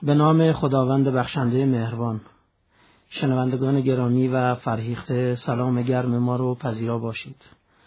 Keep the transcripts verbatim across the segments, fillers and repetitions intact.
به نام خداوند بخشنده مهربان. شنوندگان گرامی و فرهیخته، سلام گرم ما رو پذیرا باشید.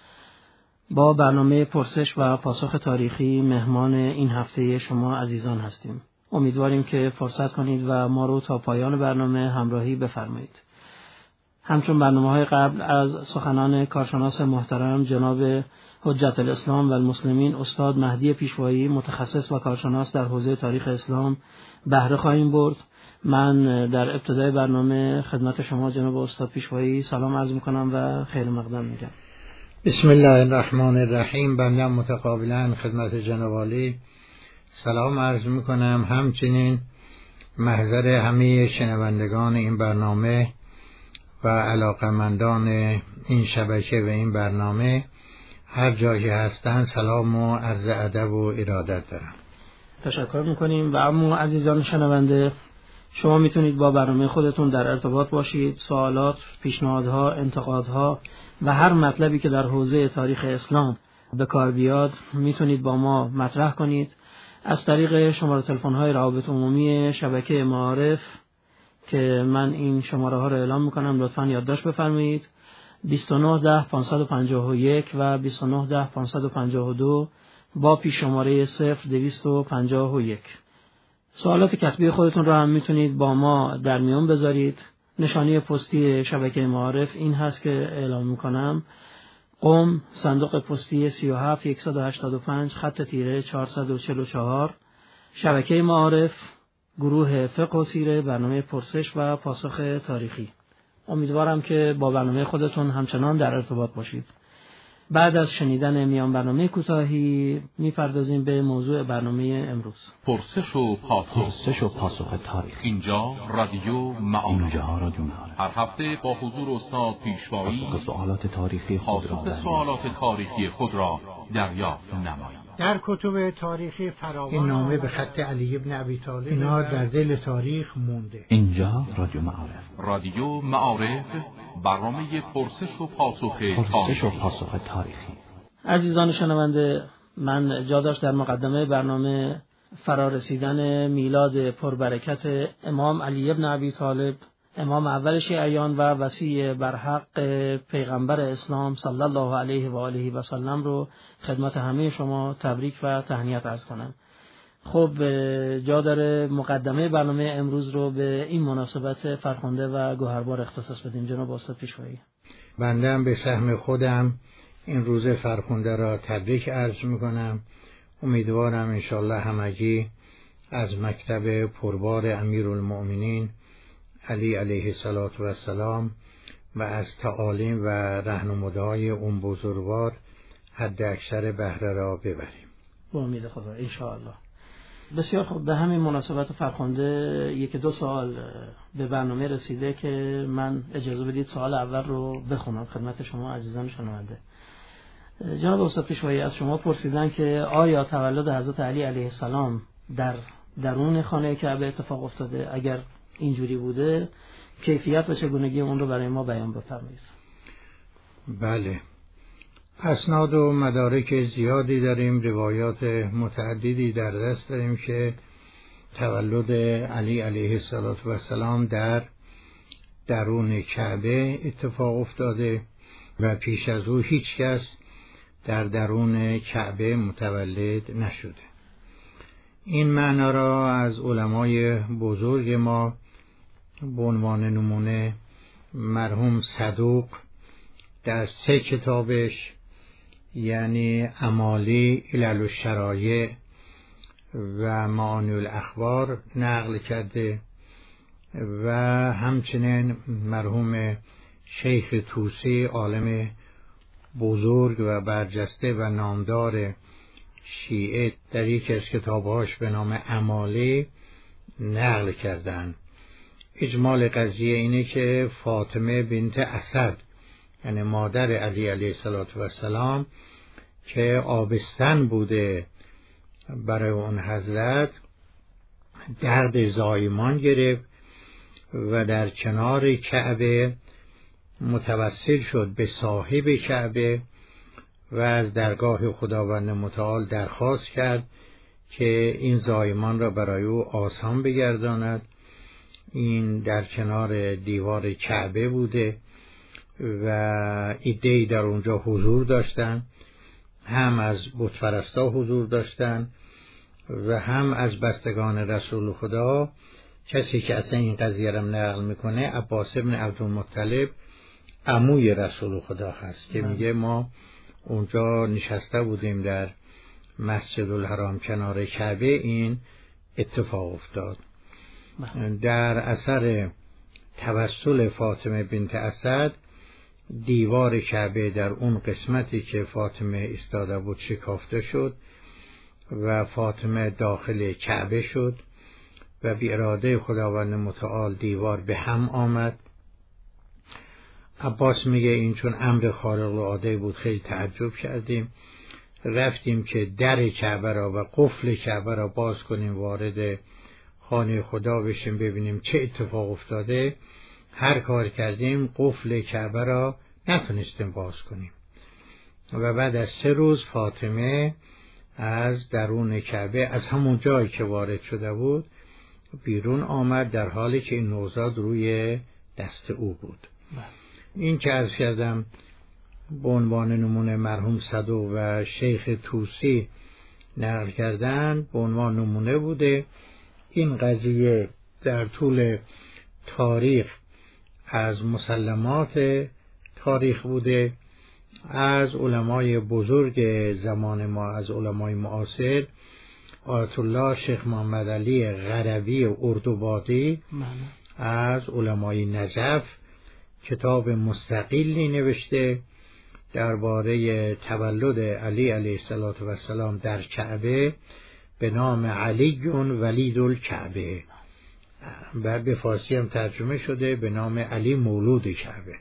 با برنامه پرسش و پاسخ تاریخی مهمان این هفته شما عزیزان هستیم. امیدواریم که فرصت کنید و ما رو تا پایان برنامه همراهی بفرمایید. همچون برنامه‌های قبل از سخنان کارشناس محترم جناب حجت الاسلام و المسلمین استاد مهدی پیشوایی، متخصص و کارشناس در حوزه تاریخ اسلام، بهره خواهیم برد. من در ابتدای برنامه خدمت شما جناب استاد پیشوایی سلام عرض میکنم و خیر مقدم میگم. بسم الله الرحمن الرحیم. بنده متقابلا خدمت جناب عالی سلام عرض میکنم، همچنین محضر همه شنوندگان این برنامه و علاقمندان این شبکه و این برنامه هر جایی هستن سلام و عرض ادب و ارادت دارم. تشکر میکنیم. و اما عزیزان شنونده، شما میتونید با برنامه خودتون در ارتباط باشید. سوالات، پیشنهادها، انتقادها و هر مطلبی که در حوزه تاریخ اسلام به کار بیاد میتونید با ما مطرح کنید از طریق شماره تلفن‌های روابط عمومی شبکه معارف که من این شماره ها رو اعلام میکنم، لطفاً یادداشت بفرمایید: بیست و نه ده پانصد و پنجاه و یک و بیست و نه ده پانصد و پنجاه و دو با پیش شماره صفر دویست و پنجاه و یک. سوالات کتبی خودتون رو هم میتونید با ما در میون بذارید. نشانی پستی شبکه معارف این هست که اعلام میکنم: قم، صندوق پستی سی و هفت صد و هشتاد و پنج خط تیره چهارصد و چهل و چهار، شبکه معارف، گروه فقه و سیره، برنامه پرسش و پاسخ تاریخی. امیدوارم که با برنامه خودتون همچنان در ارتباط باشید. بعد از شنیدن میان برنامه کوتاهی میپردازیم به موضوع برنامه امروز. پرسش و پاسخ. پرسش و پاسخ تاریخی. اینجا رادیو معارف. اینجا رادیو معارف. هر هفته با حضور استاد پیشوایی پاسخ سوالات تاریخی خود را پاسخ سوالات تاریخی خود را دریافت نمایید. در کتب تاریخی فراوان این نامه به خط علی ابن ابی طالب اینا در دل تاریخ مونده. اینجا رادیو معارف. رادیو معارف، برنامه پرسش و پاسخ پرسش و تاریخی. پاسخ تاریخی. عزیزان شنونده، من جا داشت در مقدمه برنامه فرارسیدن میلاد پربرکت امام علی ابن ابی طالب، امام اول شیعیان و وصی برحق پیغمبر اسلام صلی الله علیه و آله و سلم رو خدمت همه شما تبریک و تهنیت عرض کنم. خب جا داره مقدمه برنامه امروز رو به این مناسبت فرخنده و گوهربار اختصاص بدیم. جناب استاد پیشوایی. بنده هم به سهم خودم این روز فرخنده را تبریک عرض میکنم. امیدوارم انشالله همگی از مکتب پربار امیرالمؤمنین علی علیه الصلاة و السلام و از تعالیم و راهنمودهای اون بزرگوار حد اکثر بهره را ببریم. با امید خدا انشاءالله. بسیار خوب. به همین مناسبت فرخنده یک دو سوال به برنامه رسیده که من اجازه بدید سوال اول رو بخونم خدمت شما عزیزان شنونده. جناب استاد پیشوایی از شما پرسیدن که آیا تولد حضرت علی علیه السلام در درون خانه کعبه اتفاق افتاده؟ اگر اینجوری بوده کیفیت و چگونگی اون رو برای ما بیان بفرمایید. بله، اسناد و مدارک زیادی داریم، روایات متعددی در دست داریم که تولد علی علیه السلام در درون کعبه اتفاق افتاده و پیش از او هیچ کس در درون کعبه متولد نشده. این معنا را از علمای بزرگ ما به عنوان نمونه مرحوم صدوق در سه کتابش، یعنی امالی، علل الشرایع و معانی الاخبار نقل کرده و همچنین مرحوم شیخ طوسی عالم بزرگ و برجسته و نامدار شیعه در یک از کتابهاش به نام امالی نقل کردند. اجمال قضیه اینه که فاطمه بنت اسد، یعنی مادر علی علیه السلام که آبستن بوده برای اون حضرت، درد زایمان گرفت و در کنار کعبه متوسل شد به صاحب کعبه و از درگاه خداوند متعال درخواست کرد که این زایمان را برای او آسان بگرداند. این در کنار دیوار کعبه بوده و عده‌ای در اونجا حضور داشتن، هم از بتپرستا حضور داشتن و هم از بستگان رسول خدا. کسی که اصلا این قضیه را نقل میکنه عباس ابن عبدالمطلب، عموی رسول خدا هست، که میگه ما اونجا نشسته بودیم در مسجد الحرام کنار کعبه، این اتفاق افتاد. در اثر توسل فاطمه بنت اسد دیوار کعبه در اون قسمتی که فاطمه ایستاده بود شکافته شد و فاطمه داخل کعبه شد و بی اراده خداوند متعال دیوار به هم آمد. عباس میگه این چون امر خارق العاده بود خیلی تعجب کردیم، رفتیم که در کعبه را و قفل کعبه را باز کنیم، وارد خانه خدا بشیم ببینیم چه اتفاق افتاده. هر کار کردیم قفل کعبه را نتونستیم باز کنیم و بعد از سه روز فاطمه از درون کعبه از همون جایی که وارد شده بود بیرون آمد، در حالی که این نوزاد روی دست او بود. این که عرض کردم به عنوان نمونه مرحوم صدوق و شیخ طوسی نقل کردن به عنوان نمونه بوده. این قضیه در طول تاریخ از مسلمات تاریخ بوده. از علمای بزرگ زمان ما، از علمای معاصر، آیت الله شیخ محمد علی غروی اردوبادی از علمای نجف کتاب مستقلی نوشته درباره تولد علی علیه السلام در کعبه به نام علی ولید الکعبه و به فارسی هم ترجمه شده به نام علی مولود کعبه.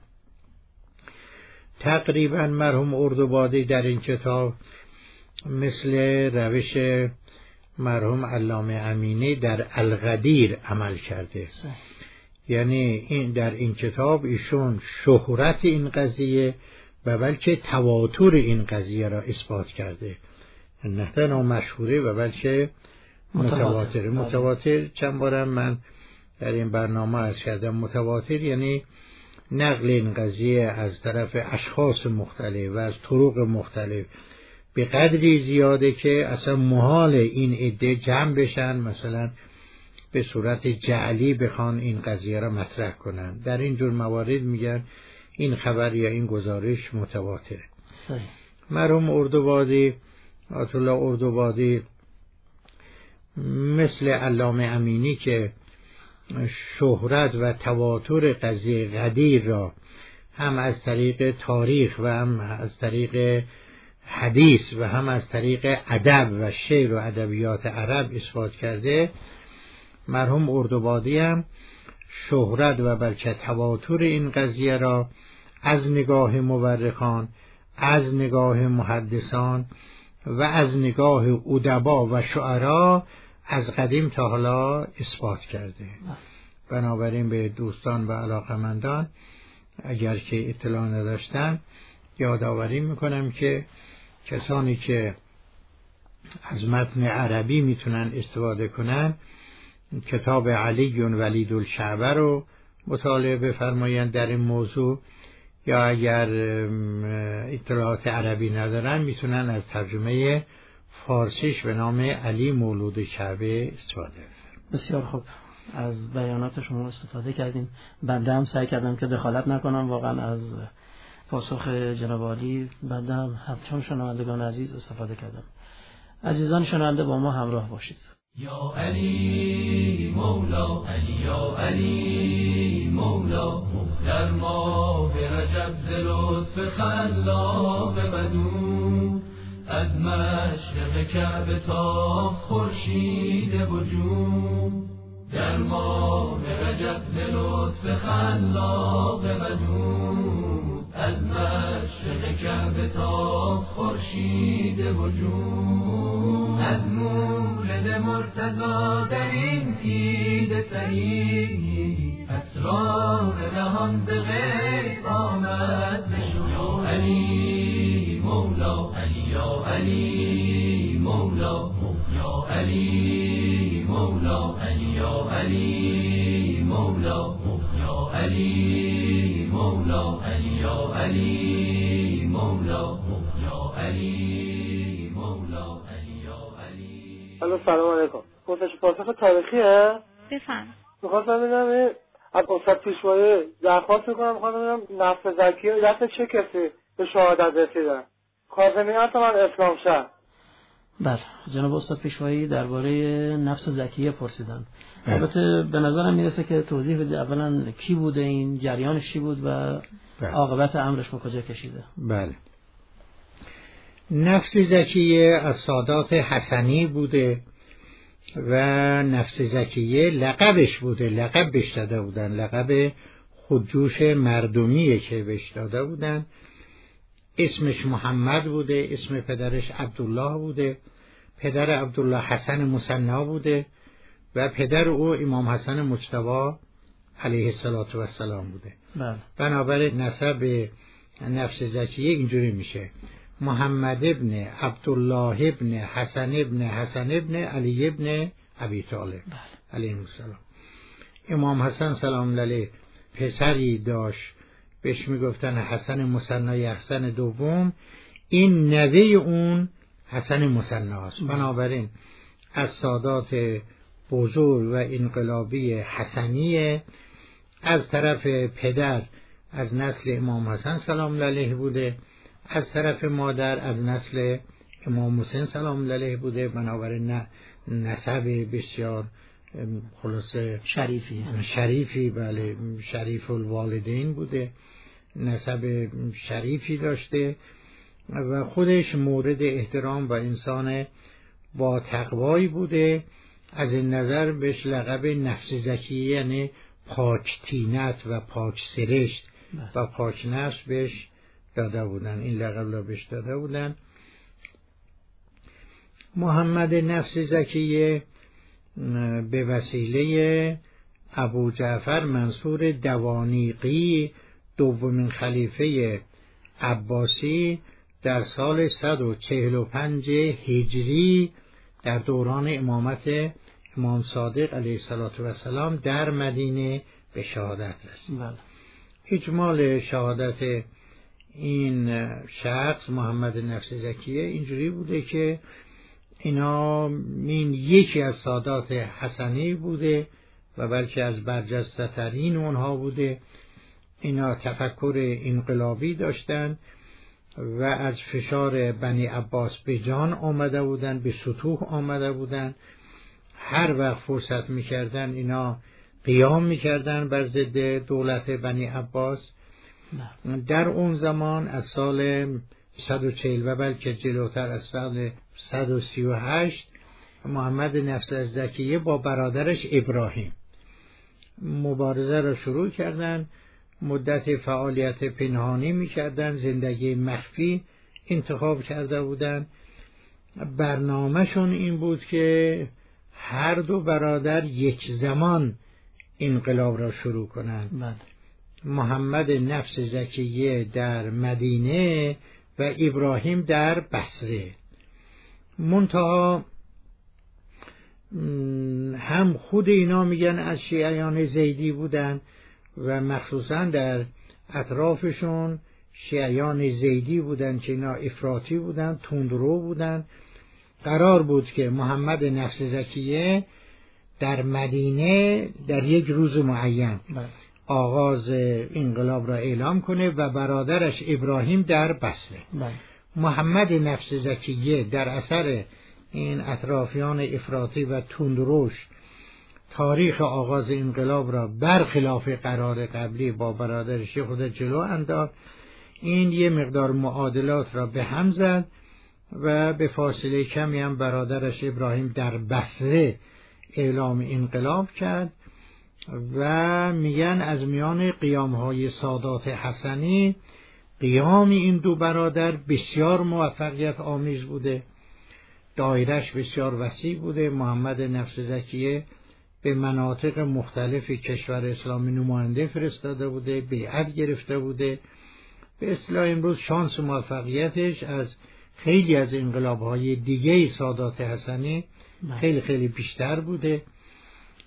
تقریبا مرحوم اردوبادی در این کتاب مثل روش مرحوم علامه امینی در القدیر عمل کرده. یعنی این در این کتاب ایشون شهرت این قضیه و بلکه تواتر این قضیه را اثبات کرده، نه تنها مشهوره و بلکه متواتر. متواتر چند بارم من در این برنامه عرض کردم، متواتر یعنی نقل این قضیه از طرف اشخاص مختلف و از طرق مختلف به قدری زیاده که اصلا محال این عده جمع بشن، مثلا به صورت جعلی بخوان این قضیه را مطرح کنن. در این جور موارد میگن این خبر یا این گزارش متواتره. مرحوم اردوبادی، آیت الله اردوبادی، مثل علامه امینی که شهرت و تواتر قضیه غدیر را هم از طریق تاریخ و هم از طریق حدیث و هم از طریق ادب و شعر و ادبیات عرب اثبات کرده، مرحوم اردوبادی هم شهرت و بلکه تواتر این قضیه را از نگاه مورخان، از نگاه محدثان و از نگاه ادبا و شعرا از قدیم تا حالا اثبات کرده. بنابراین به دوستان و علاقمندان اگر که اطلاع نداشتن یادآوری میکنم که کسانی که از متن عربی میتونن استفاده کنن کتاب علی ولید الکعبه رو مطالعه بفرمایند در این موضوع، یا اگر اطلاعات عربی ندارن میتونن از ترجمه فارسیش به نام علی مولود کعبه استفاده کنن. بسیار خوب، از بیانات شما استفاده کردیم. بنده هم سعی کردم که دخالت نکنم، واقعا از پاسخ جناب عالی بنده هم همچون شنوندگان عزیز استفاده کردم. عزیزان شنونده با ما همراه باشید. یا علی مولا، علی یا علی مولا، در ماه رجب ز لطف خلاق بدو، از مشرق کعبه تا خورشید وجود، در ماه رجب ز لطف خلاق بدو، از مشرق کعبه تا خورشید وجود، از مولد مرتضی در این عید سعید، اسرار نهان ز غیب آمد بشو. یا علی مولا، علی یا علی مولا، یا علی یا علی مولا یا علی مولا علی یا علی مولا یا علی مولا علی یا علی. الو سلام علیکم. پرسش پاسخ تاریخیه؟ بفهم. میخواستم ببینم از استاد پیشوایی درخواست میکنم، میخواستم ببینم نفس زکیه دست چه کسی به شهادت رسیدن؟ کاظمیت من اسلام شهر. بله جناب استاد پیشوایی درباره نفس زکیه پرسیدن. البته به نظرم میرسه که توضیح بده اولا کی بوده، این جریانش چی بود و عاقبت امرش به کجا کشیده. بله، نفس زکیه از سادات حسنی بوده و نفس زکیه لقبش بوده، لقب بهش داده بودن، لقب خودجوش مردمیه که بهش داده بودن. اسمش محمد بوده، اسم پدرش عبدالله بوده، پدر عبدالله حسن مثنا بوده و پدر او امام حسن مجتبی علیه السلام بوده. بله. بنابراین نسب نفس زکیه اینجوری میشه: محمد ابن عبدالله ابن حسن ابن حسن ابن علی ابن ابی طالب علیه السلام. امام حسن سلام علیه پسری داشت بهش میگفتن حسن مثنای حسن دوم، این نوه اون حسن مثنا است. بنابراین از سادات بزرگ و انقلابی حسنیه. از طرف پدر از نسل امام حسن سلام علیه بوده، از طرف مادر از نسل امام حسین سلام علیه بوده. بنابراین نسب بسیار خلاصه شریفی شریفی بله شریف الوالدین بوده، نسب شریفی داشته و خودش مورد احترام و انسان با تقوایی بوده. از این نظر بهش لقب نفس زکیه یعنی پاک تینت و پاک سرشت و پاک نفس بهش داده بودن، این لقب را بهش داده بودن. محمد نفس زکیه به وسیله ابو جعفر منصور دوانیقی دومین خلیفه عباسی در سال صد و چهل و پنج هجری در دوران امامت امام صادق علیه السلام در مدینه به شهادت رسید. بله. اجمال شهادت این شخص محمد نفس زکیه اینجوری بوده که اینا این یکی از سادات حسنی بوده و بلکه از برجسته ترین اونها بوده. اینا تفکر انقلابی داشتن و از فشار بنی عباس به جان آمده بودن، به سطوح آمده بودن. هر وقت فرصت میکردن اینا قیام میکردن بر ضد دولت بنی عباس. در اون زمان از سال صد و چهل و بلکه جلوتر از سال صد و سی و هشت محمد نفس زکیه با برادرش ابراهیم مبارزه را شروع کردند. مدت فعالیت پنهانی میکردن، زندگی مخفی انتخاب کرده بودند. برنامهشون این بود که هر دو برادر یک زمان انقلاب را شروع کنند. محمد نفس زکیه در مدینه و ابراهیم در بصره. منتها هم خود اینا میگن از شیعیان زیدی بودن و مخصوصا در اطرافشون شیعیان زیدی بودن که اینا افراطی بودن، تندرو بودن. قرار بود که محمد نفس زکیه در مدینه در یک روز معین آغاز انقلاب را اعلام کنه و برادرش ابراهیم در بصره. محمد نفس زکیه در اثر این اطرافیان افراطی و تندروش تاریخ آغاز انقلاب را برخلاف قرار قبلی با برادرش خود جلو انداخت. این یه مقدار معادلات را به هم زد و به فاصله کمی هم برادرش ابراهیم در بصره اعلام انقلاب کرد و میگن از میان قیام‌های سادات حسنی قیام این دو برادر بسیار موفقیت آمیز بوده، دایرش بسیار وسیع بوده. محمد نفس زکیه به مناطق مختلف کشور اسلامی نماینده فرستاده بوده، بیعت گرفته بوده. به اصطلاح امروز شانس موفقیتش از خیلی از انقلاب‌های دیگه سادات حسنی خیلی خیلی بیشتر بوده.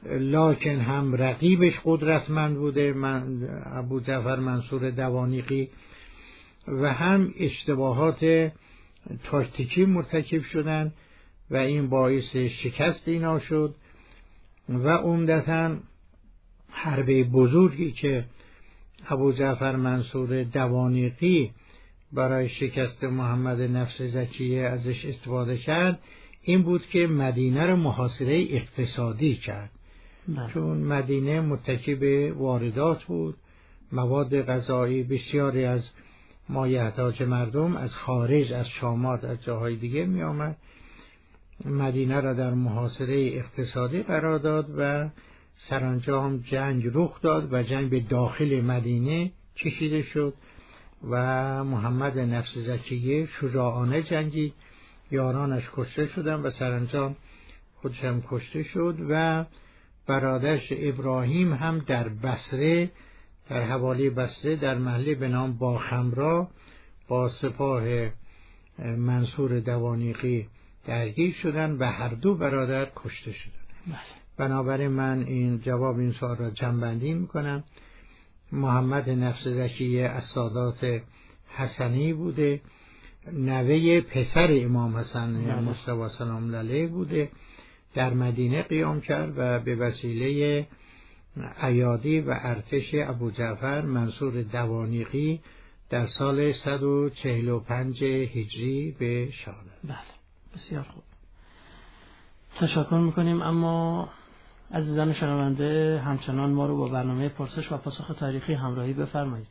لکن هم رقیبش قدرتمند بوده، من ابو جعفر منصور دوانیقی، و هم اشتباهات تاکتیکی مرتکب شدن و این باعث شکست اینا شد. و عمدتاً حربه بزرگی که ابو جعفر منصور دوانیقی برای شکست محمد نفس زکیه ازش استفاده کرد این بود که مدینه رو محاصره اقتصادی کرد. نه. چون مدینه متکی به واردات بود، مواد غذایی بسیاری از مایحتاج مردم از خارج، از شامات، از جاهای دیگه می آمد. مدینه را در محاصره اقتصادی قرار داد و سرانجام جنگ رخ داد و جنگ به داخل مدینه کشیده شد و محمد نفس زکیه شجاعانه جنگید، یارانش کشته شدن و سرانجام خودش هم کشته شد و برادرش ابراهیم هم در بصره، در حوالی بصره در محله به نام باخمرا با سپاه منصور دوانیقی درگیر شدن و هر دو برادر کشته شدن. بنابراین من این جواب این سوال را جمع‌بندی میکنم. محمد نفس زکیه از سادات حسنی بوده، نوه پسر امام حسن مصطفی سلام الله علیه بوده، در مدینه قیام کرد و به وسیله ایادی و ارتش ابو جعفر منصور دوانیقی در سال صد و چهل و پنج هجری به شهادت. بله، بسیار خوب، تشکر میکنیم. اما عزیزان شنونده همچنان ما رو با برنامه پرسش و پاسخ تاریخی همراهی بفرمایید.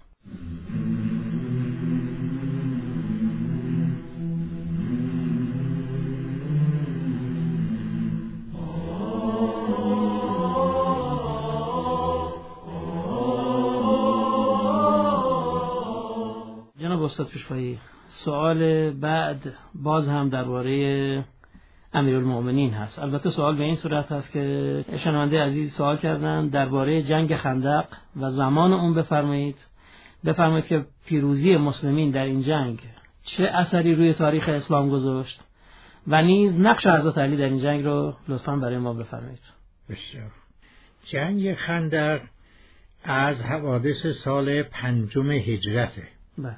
جناب استاد پیشوایی، سوال بعد باز هم درباره امیرالمؤمنین هست. البته سوال به این صورت هست که شنونده عزیز سوال کردن درباره جنگ خندق و زمان اون بفرمایید بفرمایید که پیروزی مسلمین در این جنگ چه اثری روی تاریخ اسلام گذاشت و نیز نقش حضرت علی در این جنگ رو لطفاً برای ما بفرمایید. بسیار. جنگ خندق از حوادث سال پنجم هجرته. بله.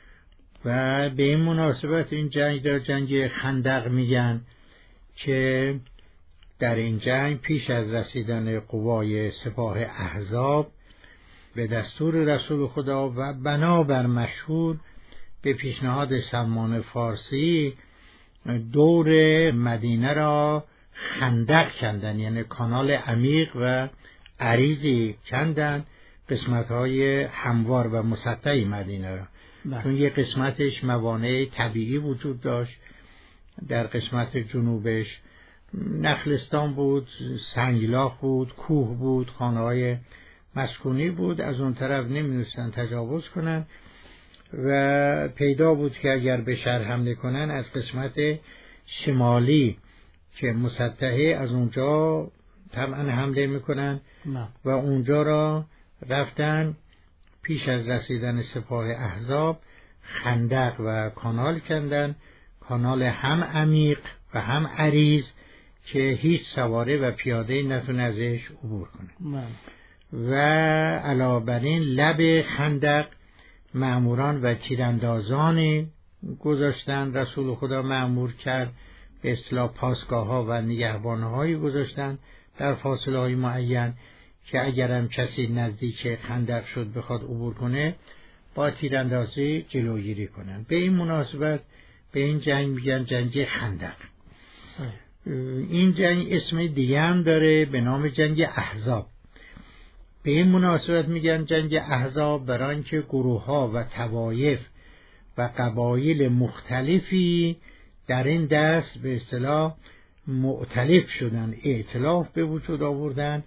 و به این مناسبت این جنگ در جنگ خندق میگن که در این جنگ پیش از رسیدن قوای سپاه احزاب به دستور رسول خدا و بنابر مشهور به پیشنهاد سلمان فارسی دور مدینه را خندق کندن، یعنی کانال عمیق و عریضی کندن، قسمت‌های هموار و مسطحی مدینه را. بله. چون یه قسمتش موانع طبیعی وجود داشت، در قسمت جنوبش نخلستان بود، سنگلاخ بود، کوه بود، خانه‌های مسکونی بود، از اون طرف نمی‌تونستن تجاوز کنن و پیدا بود که اگر به شهر حمله کنن از قسمت شمالی که مسطحه از اونجا طبعا حمله میکنن و اونجا را رفتن پیش از رسیدن سپاه احزاب خندق و کانال کندن، کانال هم عمیق و هم عریض که هیچ سواره و پیاده نتونه ازش عبور کنه. من. و علاوه بر این لب خندق مأموران و تیراندازان گذاشتن، رسول خدا مأمور کرد به اصطلاح پاسگاه ها و نگهبان هایی گذاشتن در فاصله های معین که اگرم کسی نزدیک خندق شد بخواد عبور کنه با تیراندازی جلوگیری کنن. به این مناسبت به این جنگ میگن جنگ خندق. این جنگ اسم دیگه هم داره به نام جنگ احزاب. به این مناسبت میگن جنگ احزاب برای اینکه گروه ها و طوایف و قبایل مختلفی در این دست به اصطلاح مؤتلف شدن، ائتلاف به وجود آوردن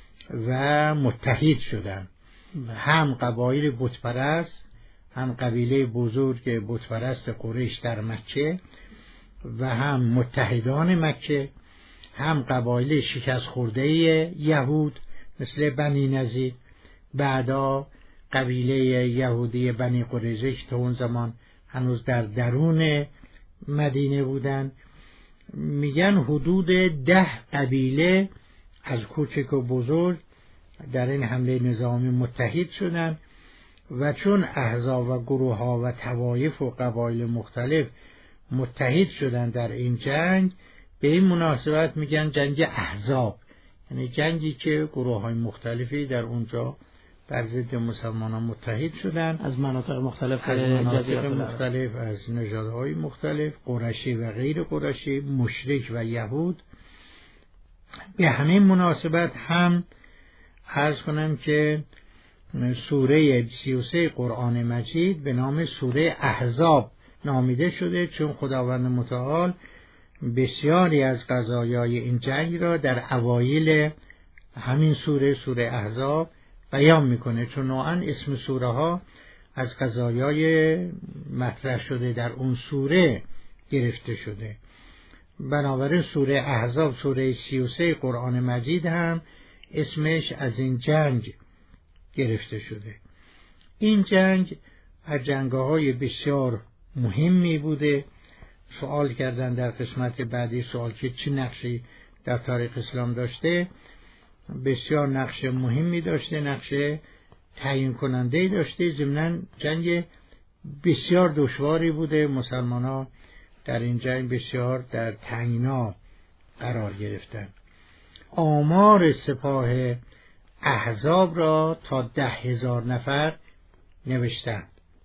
و متحد شدن. هم قبایل بتپرست، هم قبیله بزرگ بتپرست قریش در مکه و هم متحدان مکه، هم قبایل شکست خورده یهود مثل بنی نضیر، بعدا قبیله یهودی بنی قریظه که تا اون زمان هنوز در درون مدینه بودن. میگن حدود ده قبیله از کوچک و بزرگ در این حمله نظامی متحد شدند و چون احزاب و گروه ها و طوایف و قبایل مختلف متحد شدند در این جنگ، به این مناسبت میگن جنگ احزاب، یعنی جنگی که گروه های مختلفی در اونجا بر ضد مسلمانان متحد شدند از مناطق مختلف، از مناطق مختلف، از نژادهای مختلف، قریشی و غیر قریشی، مشرک و یهود. به همین مناسبت هم عرض کنم که سوره سی و سه قرآن مجید به نام سوره احزاب نامیده شده، چون خداوند متعال بسیاری از قضایای این جنگ را در اوایل همین سوره سوره احزاب بیان میکنه، چون نوعا اسم سوره ها از قضایای مطرح شده در اون سوره گرفته شده. بنابراین سوره احزاب سوره سی و سه قرآن مجید هم اسمش از این جنگ گرفته شده. این جنگ از جنگ‌های بسیار مهمی بوده. سوال کردن در قسمت بعدی سوال که چه نقشی در تاریخ اسلام داشته. بسیار نقش مهمی داشته، نقش تعیین کننده داشته. ضمناً جنگ بسیار دشواری بوده. مسلمان‌ها در این جنگ بسیار در تنگنا قرار گرفتن. آمار سپاه احزاب را تا ده هزار نفر نوشتند،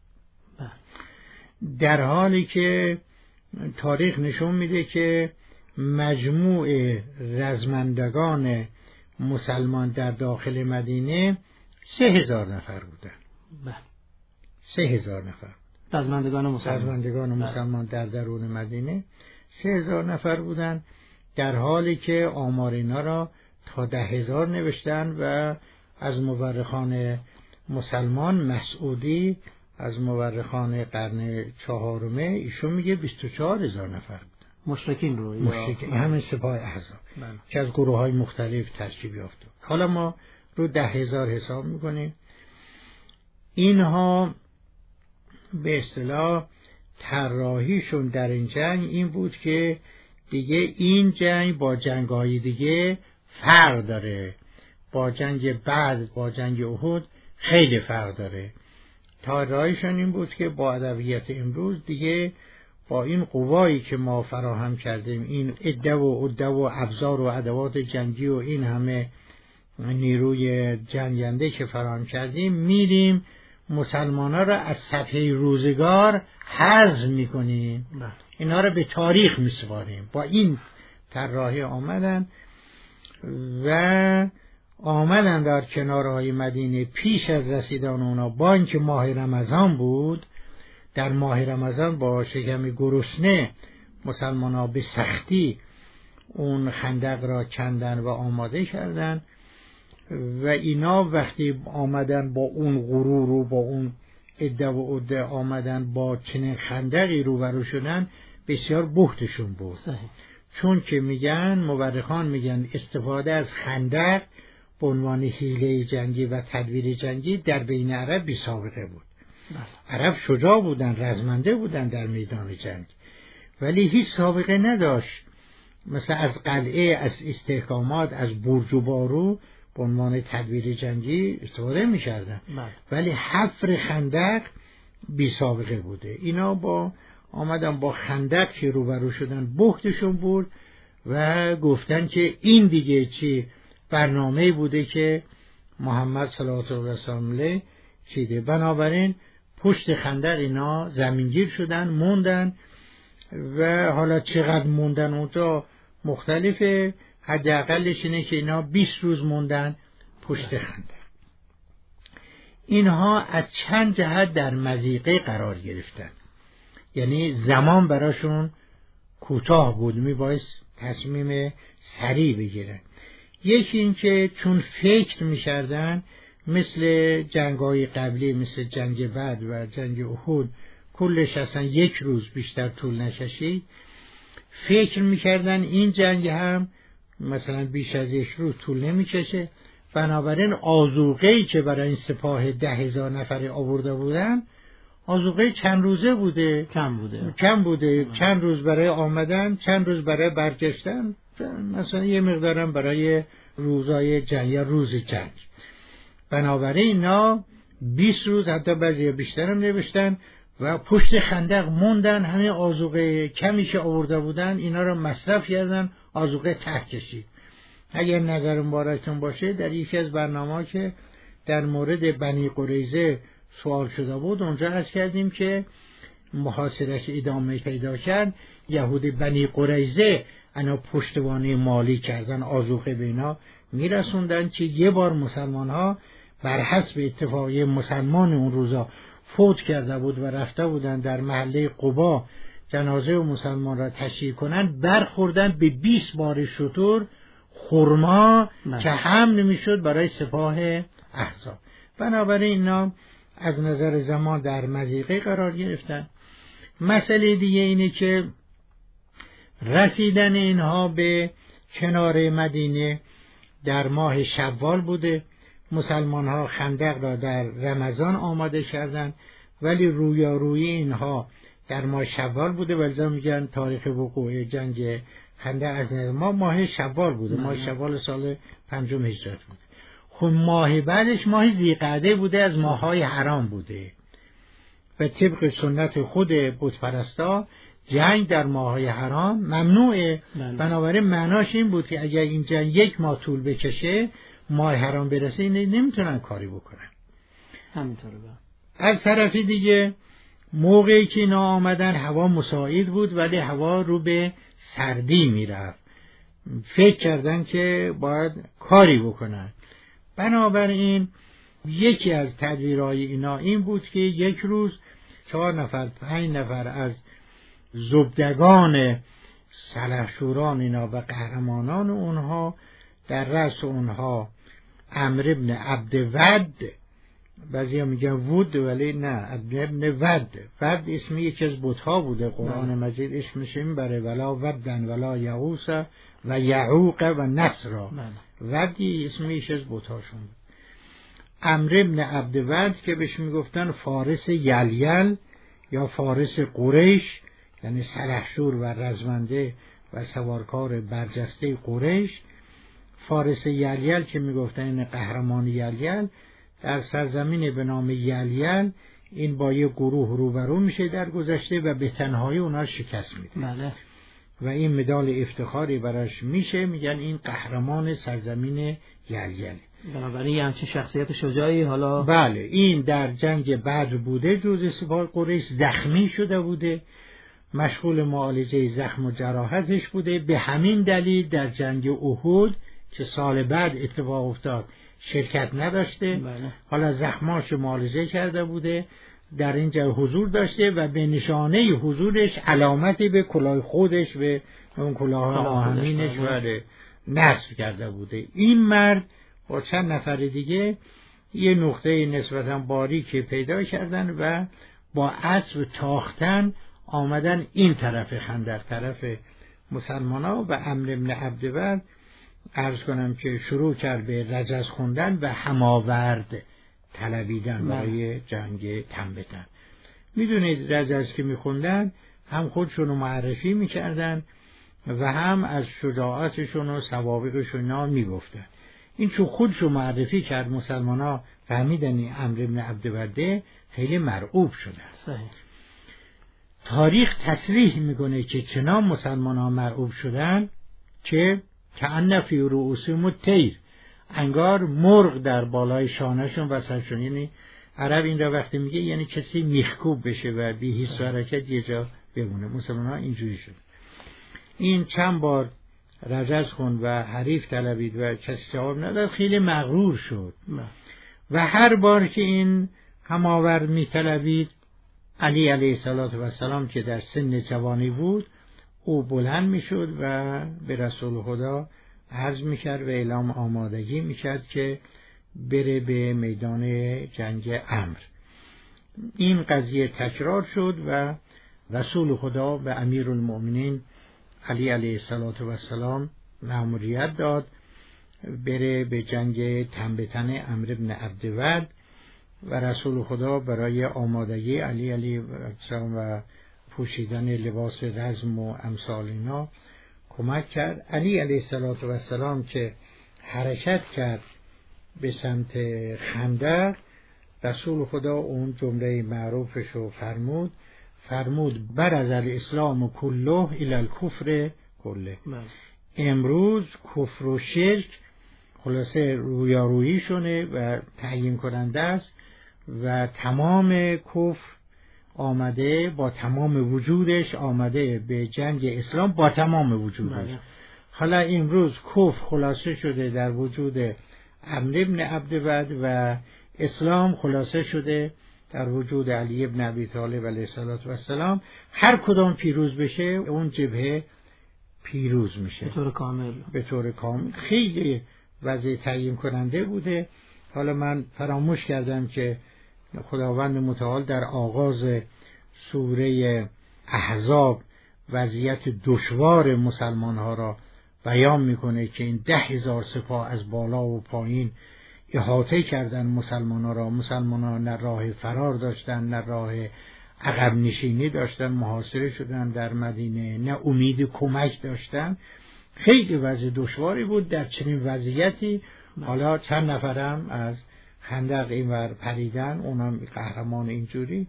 در حالی که تاریخ نشون میده که مجموع رزمندگان مسلمان در داخل مدینه سه هزار نفر بودن. سه هزار نفر رزمندگان مسلمان رزمندگان مسلمان در درون مدینه سه هزار نفر بودن، در حالی که آمار اینا را تا ده هزار نوشتن و از مورخان مسلمان مسعودی از مورخان قرن چهارمه ایشون میگه بیست و چهار هزار نفر بودن. مشرکین رو مشرکین همین سپاه احزاب که از گروه های مختلف ترکیب یافته. حالا ما رو ده هزار حساب میکنیم. اینها به اصطلاح طراحیشون در این جنگ این بود که دیگه این جنگ با جنگ‌های دیگه فرق داره، با جنگ بعد با جنگ احد خیلی فرق داره. طراحیشون این بود که با ادبیات امروز دیگه با این قوایی که ما فراهم کردیم، این عده و عده و ابزار و ادوات جنگی و این همه نیروی جنگنده که فراهم کردیم، میریم مسلمان‌ها را از صفحه روزگار حذف میکنیم، اینا را به تاریخ میسپاریم. با این طراحی آمدن و آمدن در کنارهای مدینه پیش از رسیدن اونا با اینکه ماه رمضان بود. در ماه رمضان با شکم گرسنه مسلمان‌ها به سختی اون خندق را کندن و آماده کردن و اینا وقتی آمدن با اون غرور و با اون عده و عده آمدن با چنین خندقی روبرو شدن، بسیار بهتشون بود. صحیح. چون که میگن مورخان میگن استفاده از خندق به عنوان حیله جنگی و تدبیر جنگی در بین عرب بی سابقه بود. بله. عرب شجاع بودن، رزمنده بودن در میدان جنگ، ولی هیچ سابقه نداشت. مثلا از قلعه، از استحکامات، از برج و بارو به عنوان تدبیر جنگی استفاده میکردن، ولی حفر خندق بی سابقه بوده. اینا با آمدن با خندق که روبرو شدن بختشون بود و گفتن که این دیگه چی برنامه بوده که محمد صلی الله علیه و سلم چیده. بنابراین پشت خندق اینا زمینگیر شدن، موندن و حالا چقدر موندن اونجا مختلفه. حداقلش اینه که اینا بیست روز موندن پشت خندق. اینها از چند جهت در مضیقه قرار گرفتن، یعنی زمان براشون کوتاه بود، میبایست تصمیم سریع بگیرن. یکی این که چون فکر میکردن مثل جنگ‌های قبلی، مثل جنگ بعد و جنگ احد کلش اصلا یک روز بیشتر طول نکشید، فکر میکردن این جنگ هم مثلا بیش از یک روز طول نمیکشه. بنابراین آذوقه‌ای که برای این سپاه ده هزار نفره آورده بودن آذوقه چند روزه بوده، کم بوده کم بوده آه. چند روز برای آمدن، چند روز برای برگشتن، مثلا یه مقدارم برای روزای جنگ یا روز جنگ. بنابراین اینا بیست روز حتی بعضی بیشتر هم نوشتن و پشت خندق موندن، همه آذوقه کمی که آورده بودن اینا رو مصرف کردن، آذوقه ته کشید. اگر نظر مبارکتون باشه در یکی از برنامه‌ها که در مورد بنی قریظه سوال شده بود اونجا عرض کردیم که محاصرش ادامه پیدا کرد، یهود بنی قریظه انا پشتوانه مالی کردن، آذوقه به اینا میرسوندن که یه بار مسلمان ها بر حسب اتفاقی مسلمان اون روزا فوت کرده بود و رفته بودن در محله قبا جنازه و مسلمان را تشییع کنن، برخوردن به بیست بار شتر خرما که هم نمیشد برای سپاه احزاب. بنابراین اینا از نظر زمان در مضیقه قرار گرفتن. مسئله دیگه اینه که رسیدن اینها به کنار مدینه در ماه شوال بوده. مسلمان ها خندق را در رمضان آماده کردند ولی رویارویی اینها در ماه شوال بوده، ولذا میگن تاریخ وقوع جنگ خندق از ما ماه شوال بوده، ماه شوال سال پنجم هجرت بوده. خب ماه بعدش ماه ذی‌قعده بوده، از ماههای حرام بوده و طبق سنت خود بتپرستا جنگ در ماههای حرام ممنوعه. بنابراین معناش این بود که اگر این جنگ یک ماه طول بکشه ماه حرام برسه اینه نمیتونن کاری بکنن. همینطوره. از طرف دیگه موقعی که اینا آمدن هوا مساعد بود ولی هوا رو به سردی میرفت، فکر کردن که باید کاری بکنن. بنابراین یکی از تدبیرهای اینا این بود که یک روز چهار نفر پنج نفر از زبدگان سلحشوران اینا و قهرمانان اونها در رأس اونها عمرو بن عبدود، بعضی ها میگن وود ولی نه، عمرو بن ود. ود اسمی یکی از بت‌ها بوده، قرآن مجید اسمش این بره ولا ودن ولا یغوس و یعوق و نصر. ودی اسمی یکی از بت‌هاشون بود. عمرو بن عبدود که بهش میگفتن فارس یلیل یا فارس قریش، یعنی سلحشور و رزمنده و سوارکار برجسته قریش. فارس یلیل که میگفتن این قهرمان یلیل در سرزمین به نام یلیل، این با یه گروه روبرو میشه در گذشته و به تنهایی اونا شکست میده. بله. و این مدال افتخاری براش میشه، میگن این قهرمان سرزمین یلیل. بنابراین همچین شخصیت شجاعی حالا بله این در جنگ بدر بوده، جزء سپاه قریش، زخمی شده بوده، مشغول معالجه زخم و جراحتش بوده. به همین دلیل در جنگ احد که سال بعد اتفاق افتاد شرکت نداشته. بله. حالا زخماش معالجه کرده بوده، در اینجا حضور داشته و به نشانه حضورش علامتی به کلاه خودش، به اون کلاه آهنینش ولی نصب کرده بوده. این مرد با چند نفر دیگه یه نقطه نسبتا باریکی پیدا کردن و با اسب تاختن آمدن این طرف خندق، طرف مسلمانا، و عمرو بن عبدود عرض کنم که شروع کرد به رجز خوندن و هماورد طلبیدن برای جنگ تنبتن. میدونید رجز که میخوندن هم خودشونو معرفی میکردن و هم از شجاعتشون و سوابقشون میگفتن. این چون خودشو معرفی کرد مسلمان ها فهمیدن این عمرو بن عبدود خیلی مرعوب شدن. صحیح. تاریخ تصریح میکنه که چنان مسلمان ها مرعوب شدن که کأن فی رؤوسهم الطیر، انگار مرغ در بالای شانهشون و سرشون. یعنی عرب این را وقتی میگه یعنی کسی میخکوب بشه و بی حس و حرکت یه جا بمونه. مسلمان ها اینجوری شد. این چند بار رجز خوند و حریف طلبید و کسی جواب نداد، خیلی مغرور شد و هر بار که این هماورد میطلبید، علی علیه السلام که در سن جوانی بود او بلند میشد و به رسول خدا عرض میکرد و اعلام آمادگی میکرد که بره به میدان جنگ امر. این قضیه تکرار شد و رسول خدا به امیرالمؤمنین علی علیه السلام مأموریت داد بره به جنگ تنبتن عمرو بن عبدود و رسول خدا برای آمادگی علی علیه السلام و پوشیدن لباس رزم و امثال اینا کمک کرد. علی علیه السلام که حرکت کرد به سمت خندق، رسول خدا اون جمله معروفش رو فرمود فرمود برز الاسلام کله الی الکفر کله. امروز کفر و شرک خلاصه رویارویی شونه و تعیین کننده است و تمام کفر آمده با تمام وجودش آمده به جنگ اسلام با تمام وجودش. بله. حالا امروز کفر خلاصه شده در وجود عمرو بن عبدود و اسلام خلاصه شده در وجود علی بن ابی طالب علیه السلام. هر کدام پیروز بشه اون جبهه پیروز میشه به طور کامل. به طور کامل خیلی وضع تعیین کننده بوده. حالا من فراموش کردم که خداوند متعال در آغاز سوره احزاب وضعیت دشوار مسلمان ها را بیان میکنه که این ده هزار سپاه از بالا و پایین احاطه کردن مسلمان ها را. مسلمان ها نه راه فرار داشتن نه راه عقب نشینی داشتن، محاصره شدن در مدینه، نه امید کمک داشتن. خیلی وضع دشواری بود. در چنین وضعیتی حالا چند نفرم از خندق اینور پریدن، اونم قهرمان اینجوری.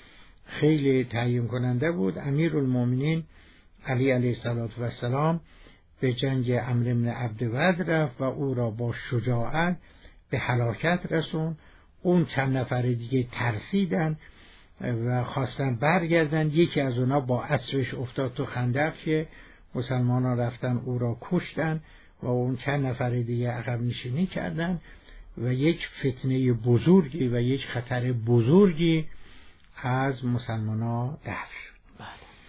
خیلی تعیین کننده بود. امیرالمومنین علی علیه السلام به جنگ عمرو بن عبدود رفت و او را با شجاعت به هلاکت رسون. اون چند نفر دیگه ترسیدن و خواستن برگردن. یکی از اونا با اسبش افتاد تو خندق که مسلمانان رفتن او را کشتن و اون چند نفر دیگه عقب نشینی کردن و یک فتنه بزرگی و یک خطر بزرگی از مسلمانان دفع شد.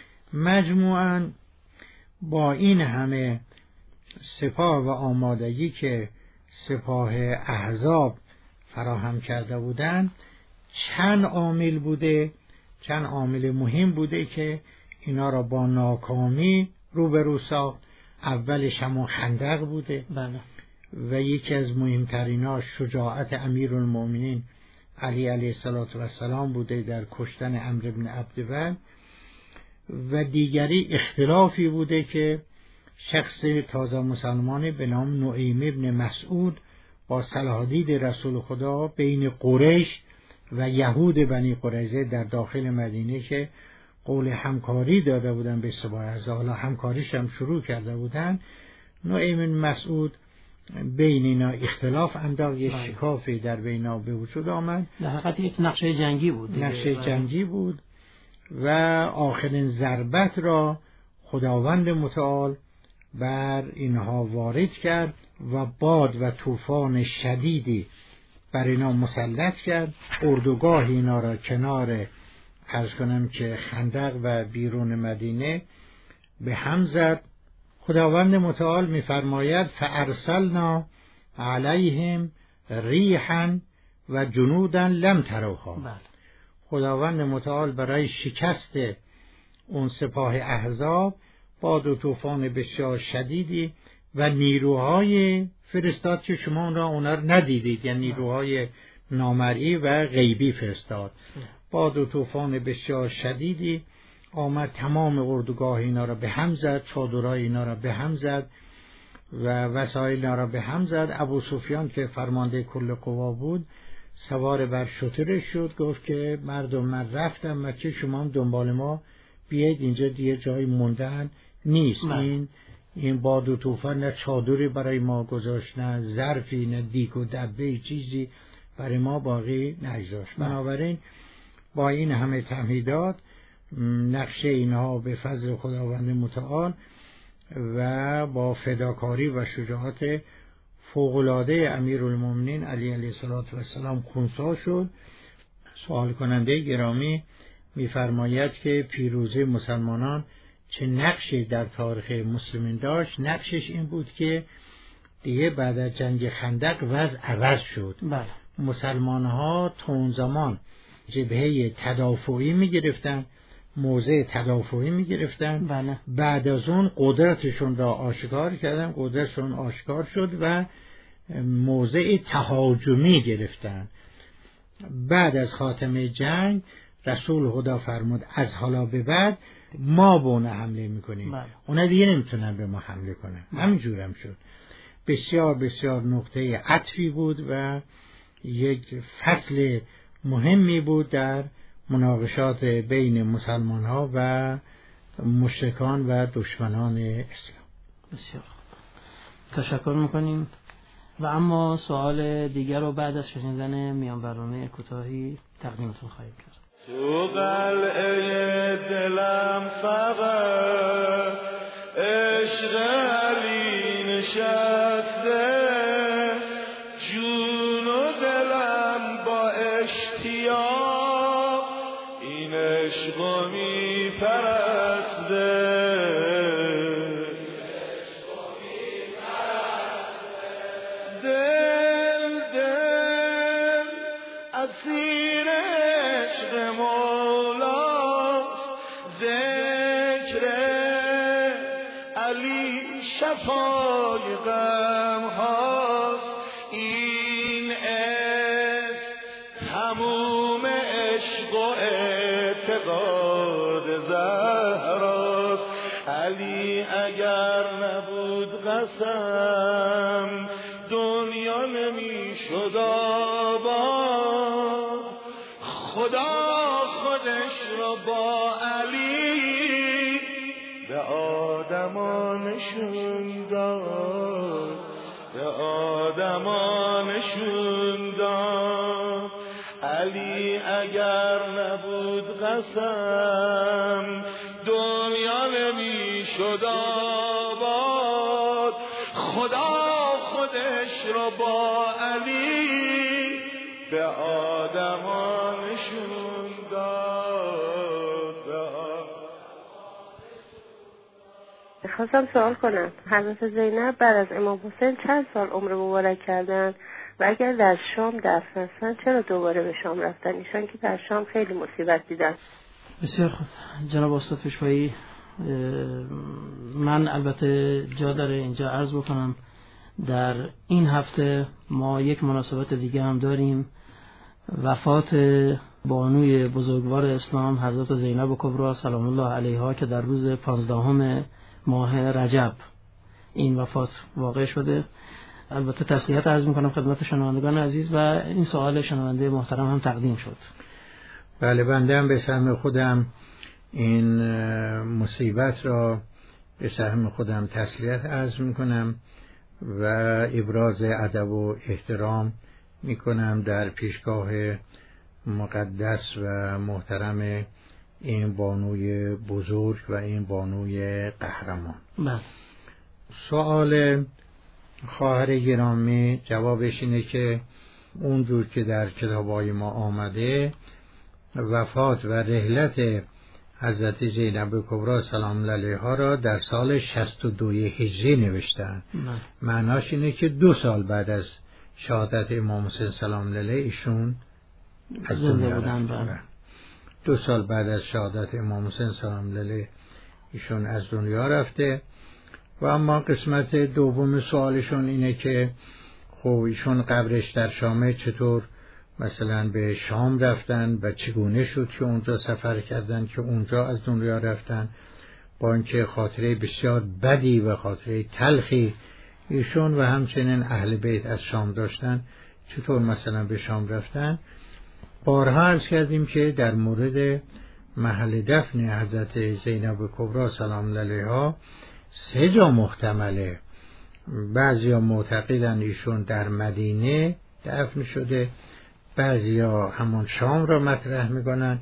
مجموعاً با این همه سپاه و آمادگی که سپاه احزاب فراهم کرده بودند، چند عامل بوده چند عامل مهم بوده که اینا را با ناکامی روبرو ساخت. اولش همون خندق بوده. بله. و یکی از مهمتریناش شجاعت امیرالمومنین علی علیه السلام بوده در کشتن عمرو بن عبدود. و دیگری اختلافی بوده که شخص تازه مسلمانی به نام نعیم ابن مسعود با صلاحدید رسول خدا بین قریش و یهود بنی قریظه در داخل مدینه که قول همکاری داده بودن به سپاه احزاب، حالا همکاریش هم شروع کرده بودن. نعیم بن مسعود بین اینا اختلاف انداخت، یک شکافی در بینا به وجود آمد. در حقیقت یک نقشه جنگی بود. نقشه جنگی بود و آخرین ضربت را خداوند متعال بر اینها وارد کرد و باد و طوفان شدیدی بر اینا مسلط کرد. اردوگاه اینا را کنار عرض کنم که خندق و بیرون مدینه به هم زد. خداوند متعال می‌فرماید فارسلنا علیهم ریحا و جنودا لم تروها. خداوند متعال برای شکست اون سپاه احزاب باد و طوفان بسیار شدیدی و نیروهای فرستاد که شما اون را اونا رو ندیدید، یعنی نیروهای نامرئی و غیبی فرستاد. باد و طوفان بسیار شدیدی آمد، تمام اردوگاه اینا را به هم زد، چادرهای اینا را به هم زد و وسایل اینا را به هم زد. ابو سفیان که فرمانده کل قوا بود سوار بر شترش شد، گفت که مردم من رفتم مکه، شما هم دنبال ما بیاید، اینجا دیگه جای موندن نیست. این این باد و طوفان نه چادری برای ما گذاشت، نه ظرفی، نه دیگ و دبه چیزی برای ما باقی نگذاشت. بنابراین با این همه تمهیدات نقشه اینها به فضل خداوند متعال و با فداکاری و شجاعت فوق‌العاده امیرالمومنین علی علیه السلام خنثی شد. سوال کننده گرامی می‌فرماید که پیروزی مسلمانان چه نقشی در تاریخ مسلمین داشت. نقشش این بود که دیگه بعد از جنگ خندق وضع عوض شد. بله. مسلمان‌ها تا اون زمان جبهه تدافعی می‌گرفتن، موضع تدافعی می‌گرفتن. بله. بعد از اون قدرتشون را آشکار کردن، قدرتشون آشکار شد و موضع تهاجمی گرفتن. بعد از خاتمه جنگ رسول خدا فرمود از حالا به بعد ما به اونها حمله میکنیم. بله. اونا دیگه نمیتونن به ما حمله کنن. همینجور هم شد. بسیار بسیار نقطه عطفی بود و یک فصل مهمی بود در مناقشات بین مسلمان ها و مشرکان و دشمنان اسلام. بسیار تشکر میکنیم. و اما سوال دیگر رو بعد از شنیدن میان برنامه کوتاهی تقدیمتون خواهیم کرد. تو قلعه دلم فقط عشق علی نشسته، جون و دلم با اشتیاق این عشق می پرسته. دل دل اسیر عشق مولاست، ذکر علی شفای غم هاست. این عشق تموم عشق و اعتقاد زهراست. علی اگر نبود قسم دنیا نمی شد آباد. خدا خودش را با علی به آدما نشون داد، به آدما نشون داد. علی اگر نبود قسم دنیا نمی شد آباد. خدا خودش را با علی به آدما نشون داد. خواستم سوال کنم حضرت زینب بعد از امام حسین چند سال عمر مبارک کردن و اگر در شام دفن هستن چرا دوباره به شام رفتن؟ ایشان که در شام خیلی مصیبت دیدن. بسیار خوب جناب استاد پیشوایی، من البته جا داره اینجا عرض بکنم در این هفته ما یک مناسبت دیگه هم داریم، وفات بانوی بزرگوار اسلام حضرت زینب کبری سلام الله علیها که در روز پانزدهم ماه رجب این وفات واقع شده. البته تسلیت عرض میکنم خدمت شنوندگان عزیز و این سوال شنونده محترم هم تقدیم شد. بله، بنده هم به سهم خودم این مصیبت را به سهم خودم تسلیت عرض میکنم و ابراز ادب و احترام میکنم در پیشگاه مقدس و محترم این بانوی بزرگ و این بانوی قهرمان. بله. سوال خواهر گرامی جوابش اینه که اونجور که در کتابای ما آمده وفات و رحلت حضرت زینب کبری سلام الله علیها را در سال شصت و دو هجری نوشتن. معناش اینه که دو سال بعد از شهادت امام حسین سلام الله علیه ایشون از دنیا رفتن. دو سال بعد از شهادت امام حسین سلام الله علیه ایشون از دنیا رفته. و اما قسمت دوم سوالشون اینه که خب ایشون قبرش در شامه، چطور مثلا به شام رفتن و چگونه شد که اونجا سفر کردن که اونجا از دنیا رفتن، با اینکه خاطره بسیار بدی و خاطره تلخی ایشون و همچنین اهل بیت از شام داشتن، چطور مثلا به شام رفتن. بارها عرض کردیم که در مورد محل دفن حضرت زینب کبری سلام الله علیها سه جا محتمله. بعضیا معتقدن ایشون در مدینه دفن شده، بعضیا همون شام را مطرح میکنن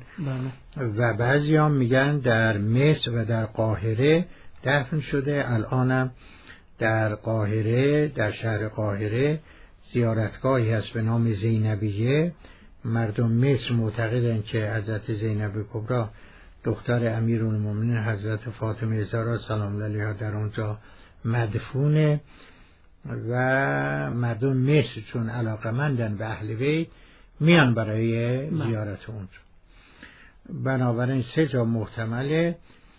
و بعضیا میگن در مصر و در قاهره دفن شده. الانم در قاهره، در شهر قاهره زیارتگاهی هست به نام زینبیه. مردم مصر معتقدن که حضرت زینب کبری دختر امیرالمومنین حضرت فاطمه زهرا سلام الله علیها در اونجا مدفونه و مردم مصر چون علاقمندن به اهل بیت میان برای زیارت اونجا. بنابراین سه جا محتمله،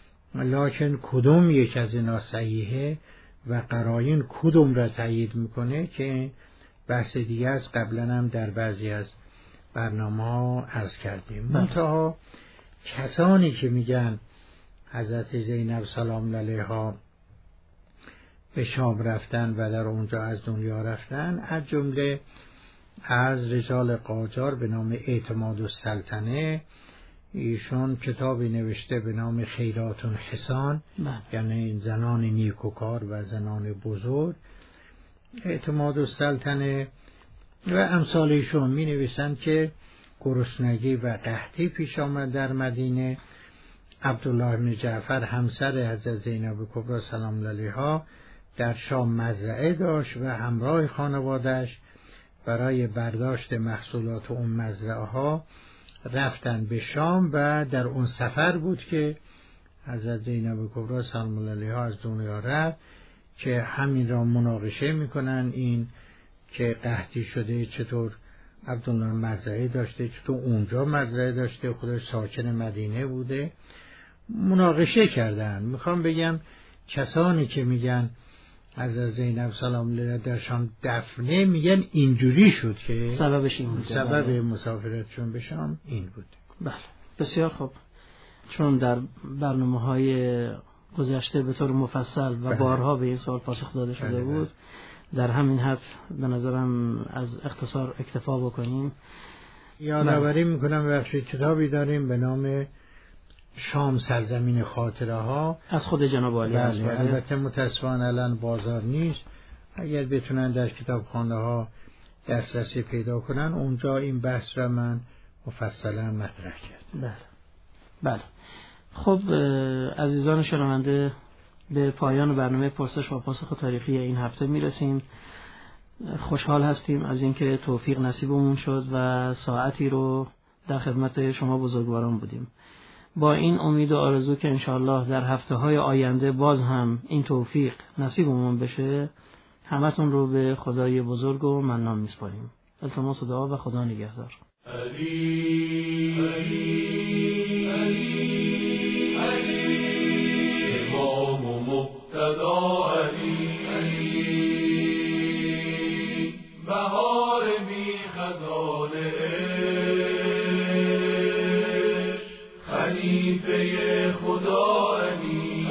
لکن کدوم یک از اینا صحیحه و قرائن کدوم را تایید میکنه که بحث دیگه از قبلا هم در بعضی از برنامه ها عرض کردیم. منتها کسانی که میگن حضرت زینب سلام الله علیها به شام رفتن و در اونجا از دنیا رفتن، از جمله از رجال قاجار به نام اعتماد السلطنه، ایشون کتابی نوشته به نام خیراتون حسان، یعنی زنان نیکوکار و زنان بزرگ. اعتماد السلطنه و امثال ایشون می نویسند که گرسنگی و قحطی پیش آمد در مدینه. عبدالله بن جعفر همسر حضرت زینب کبری سلام الله علیها در شام مزرعه داشت و همراه خانواده‌اش برای برداشت محصولات اون مزرعه ها رفتن به شام و در اون سفر بود که حضرت زینب کبری سلام الله علیها از دنیا رفت، که همین را مناقشه میکنن، این که قحطی شده چطور عبدالله مزرعه داشته، چطور اونجا مزرعه داشته، خودش ساکن مدینه بوده، مناقشه کردن. میخوام بگم کسانی که میگن حضرت زینب سلام الله علیها در شام دفنه، میگن اینجوری شد که سببش این بود، سبب مسافرتشون به شام این بود. بله، بسیار خوب. چون در برنامه‌های گذشته به طور مفصل و بارها به این سوال پاسخ داده شده بله بود، در همین حد به نظرم از اختصار اکتفا بکنیم. یادآوری میکنم بخشی کتابی داریم به نام شام سرزمین خاطره ها از خود جناب عالی. بله، البته متاسفانه الان بازار نیست، اگر بتونن در کتابخانه ها دسترسی پیدا کنن اونجا این بحث را من مفصلا مطرح کردم. بله بله. خب عزیزان شنونده، به پایان برنامه پرسش و پاسخ تاریخی این هفته میرسیم. خوشحال هستیم از اینکه توفیق نصیبمون شد و ساعتی رو در خدمت شما بزرگواران بودیم. با این امید و آرزو که انشاءالله در هفته های آینده باز هم این توفیق نصیبمون بشه، همتون رو به خدای بزرگ و منان میسپاریم. التماس دعا و خدا نگهدار. علی علی علی علی امام و مقتدا علی علی بهار بی خزان عشق خلیفه خدا علی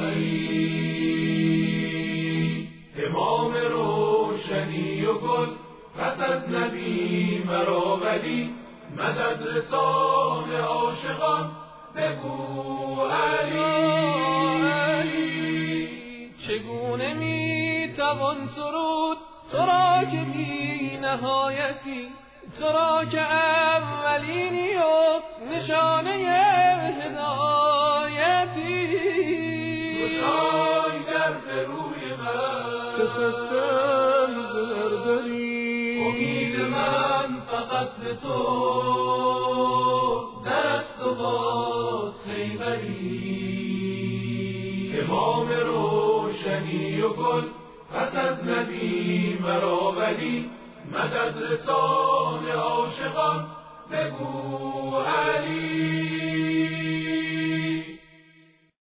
علی امام روشنی و گل پس از نبی مرا ولی مدد رسان عاشقان بگو علی علی چگونه می توان سرود تو را که بی نهایتی، تو را که اولینی و نشانه هدایتی، گشای درد روی من که خستم زردری، امید من فقط به تو درست و باز خیبری، امام روشنی و گل پس از نبی مرا ولی مدد رسان عاشقان بگو علی